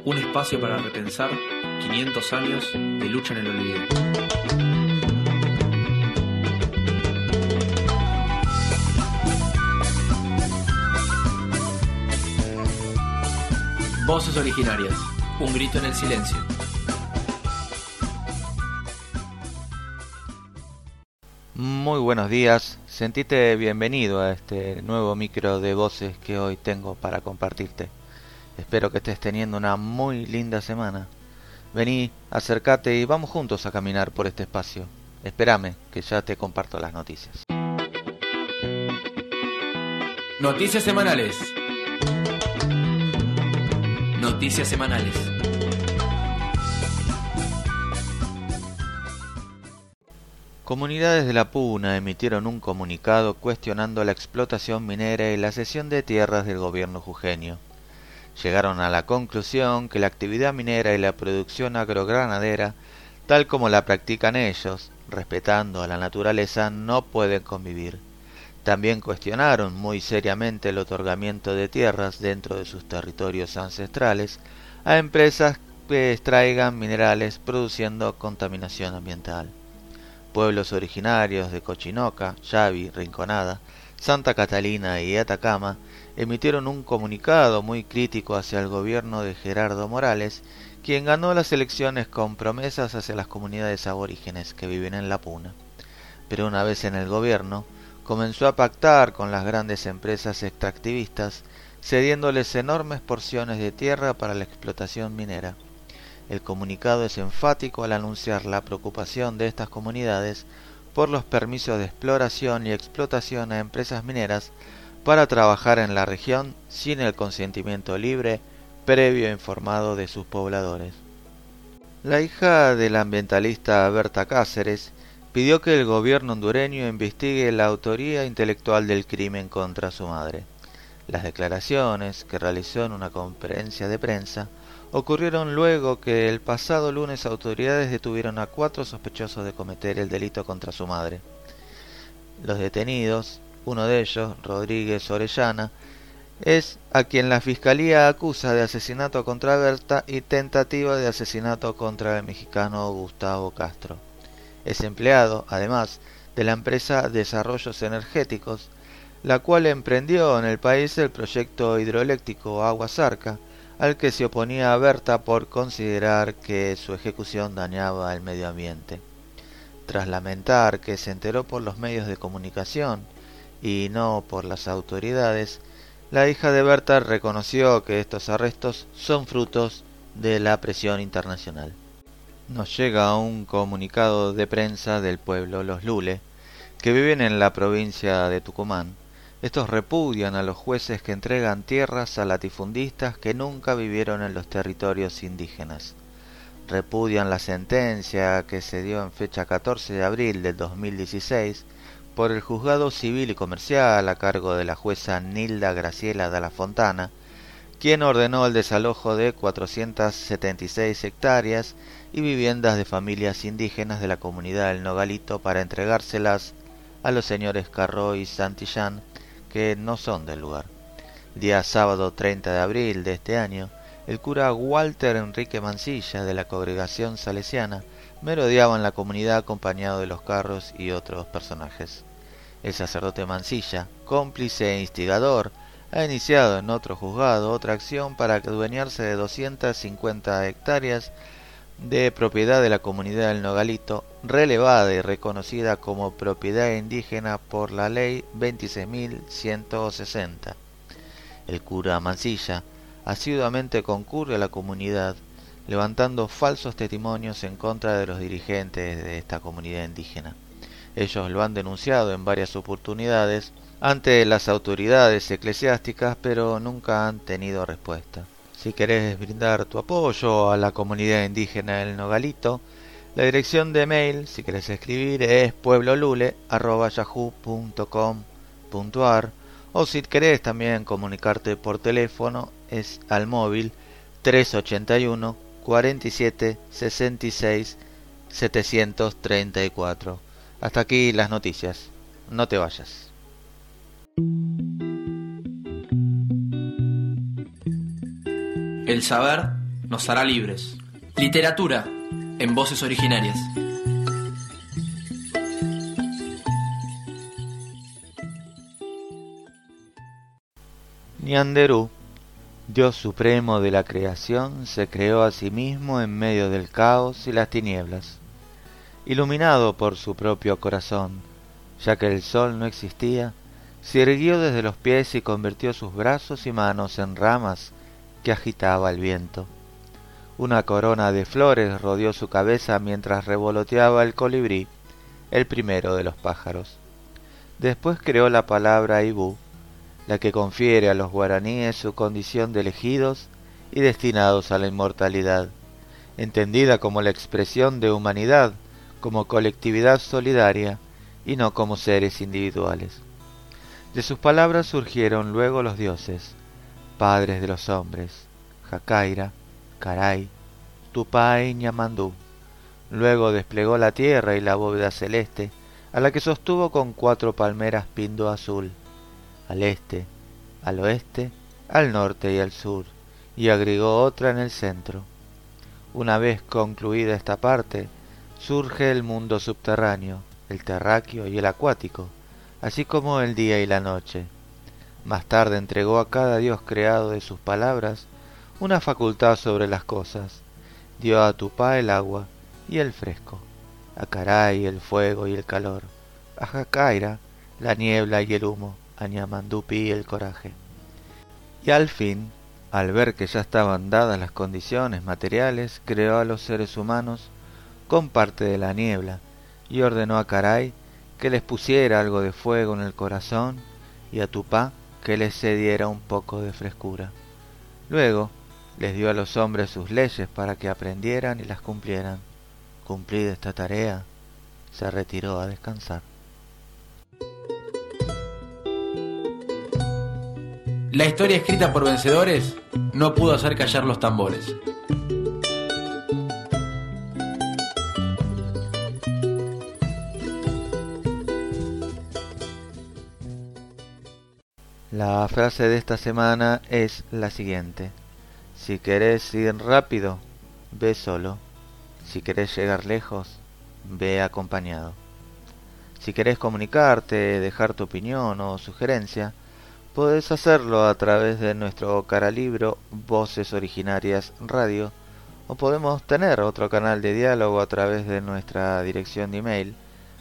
Un espacio para repensar 500 años de lucha en el olvido. Voces originarias. Un grito en el silencio. Muy buenos días, sentite bienvenido a este nuevo micro de voces que hoy tengo para compartirte. Espero que estés teniendo una muy linda semana. Vení, acércate y vamos juntos a caminar por este espacio. Espérame, que ya te comparto las noticias. Noticias semanales. Noticias semanales. Comunidades de la Puna emitieron un comunicado cuestionando la explotación minera y la cesión de tierras del gobierno jujeño. Llegaron a la conclusión que la actividad minera y la producción agroganadera, tal como la practican ellos, respetando a la naturaleza, no pueden convivir. También cuestionaron muy seriamente el otorgamiento de tierras dentro de sus territorios ancestrales a empresas que extraigan minerales produciendo contaminación ambiental. Pueblos originarios de Cochinoca, Yavi, Rinconada, Santa Catalina y Atacama emitieron un comunicado muy crítico hacia el gobierno de Gerardo Morales, quien ganó las elecciones con promesas hacia las comunidades aborígenes que viven en la Puna. Pero una vez en el gobierno, comenzó a pactar con las grandes empresas extractivistas, cediéndoles enormes porciones de tierra para la explotación minera. El comunicado es enfático al anunciar la preocupación de estas comunidades por los permisos de exploración y explotación a empresas mineras para trabajar en la región sin el consentimiento libre, previo e informado de sus pobladores. La hija del ambientalista Berta Cáceres pidió que el gobierno hondureño investigue la autoría intelectual del crimen contra su madre. Las declaraciones que realizó en una conferencia de prensa ocurrieron luego que el pasado lunes autoridades detuvieron a 4 sospechosos de cometer el delito contra su madre. Los detenidos, uno de ellos, Rodríguez Orellana, es a quien la fiscalía acusa de asesinato contra Berta y tentativa de asesinato contra el mexicano Gustavo Castro. Es empleado, además, de la empresa Desarrollos Energéticos, la cual emprendió en el país el proyecto hidroeléctrico Agua Zarca, al que se oponía a Berta por considerar que su ejecución dañaba el medio ambiente. Tras lamentar que se enteró por los medios de comunicación y no por las autoridades, la hija de Berta reconoció que estos arrestos son frutos de la presión internacional. Nos llega un comunicado de prensa del pueblo Los Lule, que viven en la provincia de Tucumán. Estos repudian a los jueces que entregan tierras a latifundistas que nunca vivieron en los territorios indígenas. Repudian la sentencia que se dio en fecha 14 de abril del 2016 por el Juzgado Civil y Comercial a cargo de la jueza Nilda Graciela Dalla Fontana, quien ordenó el desalojo de 476 hectáreas y viviendas de familias indígenas de la comunidad del Nogalito para entregárselas a los señores Carró y Santillán, que no son del lugar. Día sábado 30 de abril de este año, el cura Walter Enrique Mancilla de la congregación salesiana merodeaba en la comunidad acompañado de los Carros y otros personajes. El sacerdote Mancilla, cómplice e instigador, ha iniciado en otro juzgado otra acción para adueñarse de 250 hectáreas de propiedad de la comunidad del Nogalito, relevada y reconocida como propiedad indígena por la ley 26.160. El cura Mancilla asiduamente concurre a la comunidad, levantando falsos testimonios en contra de los dirigentes de esta comunidad indígena. Ellos lo han denunciado en varias oportunidades ante las autoridades eclesiásticas, pero nunca han tenido respuesta. Si querés brindar tu apoyo a la comunidad indígena del Nogalito, la dirección de mail, si querés escribir, es pueblolule@yahoo.com.ar, o si querés también comunicarte por teléfono, es al móvil 381 47 66 734. Hasta aquí las noticias. No te vayas. El saber nos hará libres. Literatura en Voces Originarias. Ñanderú, Dios supremo de la creación, se creó a sí mismo en medio del caos y las tinieblas. Iluminado por su propio corazón, ya que el sol no existía, se irguió desde los pies y convirtió sus brazos y manos en ramas que agitaba el viento. Una corona de flores rodeó su cabeza mientras revoloteaba el colibrí, el primero de los pájaros. Después creó la palabra Ibú, la que confiere a los guaraníes su condición de elegidos y destinados a la inmortalidad, entendida como la expresión de humanidad, como colectividad solidaria y no como seres individuales. De sus palabras surgieron luego los dioses, padres de los hombres, Jacaira, Caray, Tupá y Ñamandú. Luego desplegó la tierra y la bóveda celeste, a la que sostuvo con 4 palmeras pindo azul, al este, al oeste, al norte y al sur, y agregó otra en el centro. Una vez concluida esta parte, surge el mundo subterráneo, el terráqueo y el acuático, así como el día y la noche. Más tarde entregó a cada dios creado de sus palabras una facultad sobre las cosas. Dio a Tupá el agua y el fresco, a Caray el fuego y el calor, a Jacaira la niebla y el humo, a Ñamandupí el coraje. Y al fin, al ver que ya estaban dadas las condiciones materiales, creó a los seres humanos con parte de la niebla y ordenó a Caray que les pusiera algo de fuego en el corazón y a Tupá que les cediera un poco de frescura. Luego les dio a los hombres sus leyes para que aprendieran y las cumplieran. Cumplida esta tarea, se retiró a descansar. La historia escrita por vencedores no pudo hacer callar los tambores. La frase de esta semana es la siguiente: si querés ir rápido, ve solo. Si querés llegar lejos, ve acompañado. Si querés comunicarte, dejar tu opinión o sugerencia, podés hacerlo a través de nuestro caralibro Voces Originarias Radio, o podemos tener otro canal de diálogo a través de nuestra dirección de email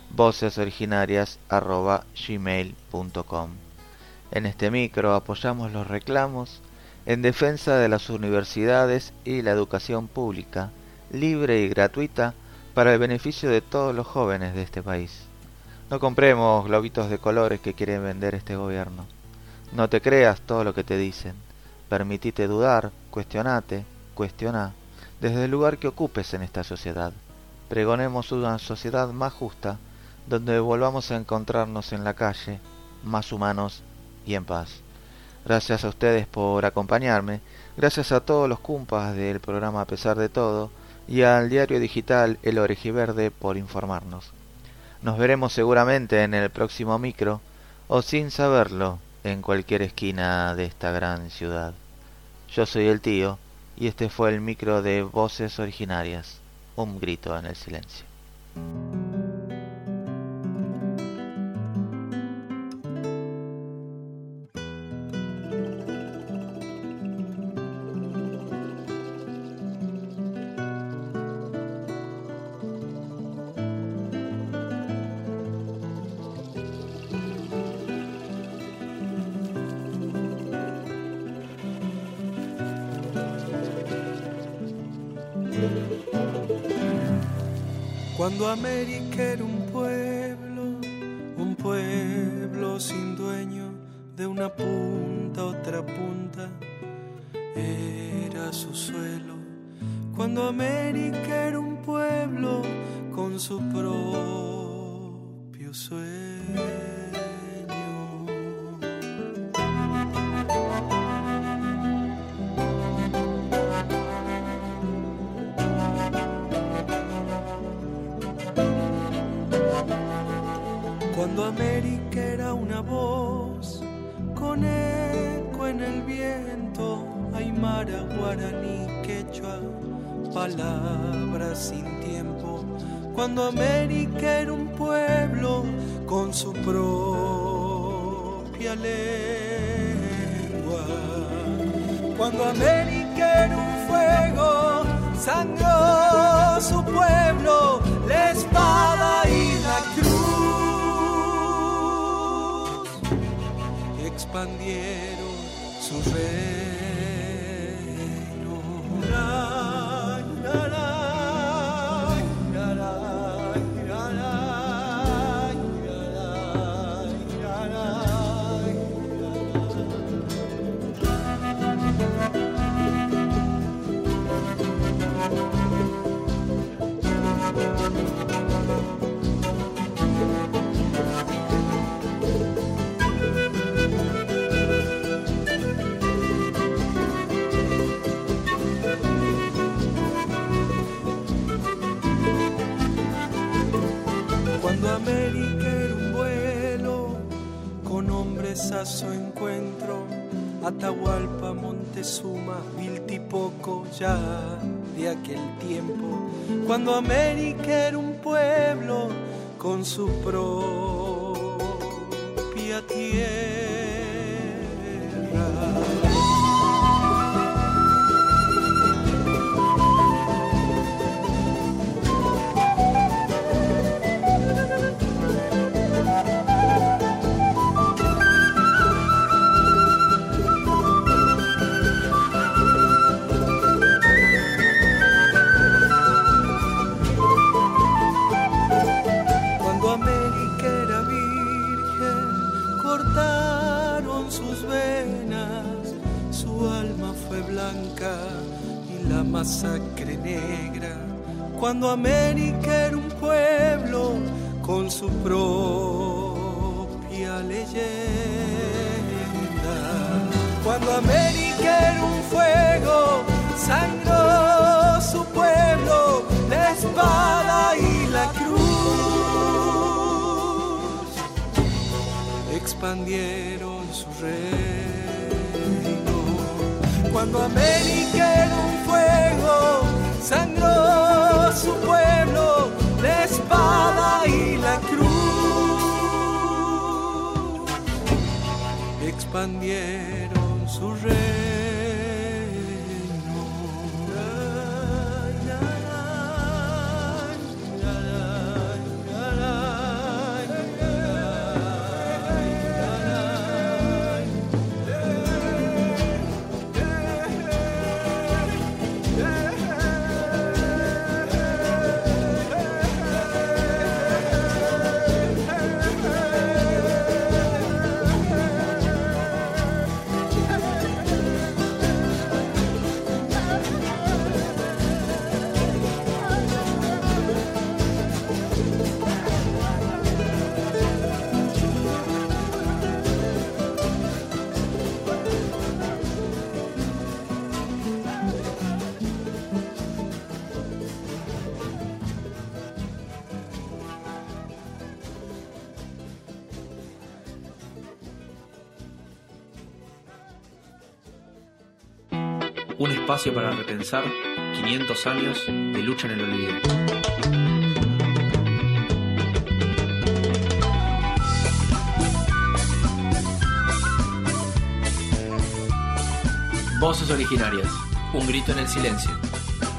vocesoriginarias@gmail.com. En este micro apoyamos los reclamos en defensa de las universidades y la educación pública, libre y gratuita para el beneficio de todos los jóvenes de este país. No compremos globitos de colores que quiere vender este gobierno. No te creas todo lo que te dicen. Permitite dudar, cuestionate, cuestiona, desde el lugar que ocupes en esta sociedad. Pregonemos una sociedad más justa, donde volvamos a encontrarnos en la calle, más humanos y en paz. Gracias a ustedes por acompañarme, gracias a todos los cumpas del programa A Pesar de Todo, y al diario digital El Orejiverde por informarnos. Nos veremos seguramente en el próximo micro, o sin saberlo, en cualquier esquina de esta gran ciudad. Yo soy el tío, y este fue el micro de Voces Originarias, un grito en el silencio. Cuando América era un pueblo sin dueño, de una punta a otra punta era su suelo. Cuando América era un pueblo con su propio sueño. Cuando América era una voz con eco en el viento, Aymara aymara, guaraní, quechua, palabras sin tiempo. Cuando América era un pueblo con su propia lengua. Cuando América era un fuego, sangró su pueblo, la espada y la cruz. Expandieron su reino. Cuando América era un vuelo, con hombres a su encuentro, Atahualpa, Montezuma, Viltipoco, ya de aquel tiempo. Cuando América era un pueblo con su propia tierra. Y la masacre negra, cuando América era un pueblo con su propia leyenda. Cuando América era un fuego, sangró su pueblo, la espada y la cruz. Expandieron su reino. Cuando América era un fuego, sangró su pueblo, la espada y la cruz. Expandieron su reino. Un espacio para repensar 500 años de lucha en el olvido. Voces originarias. Un grito en el silencio.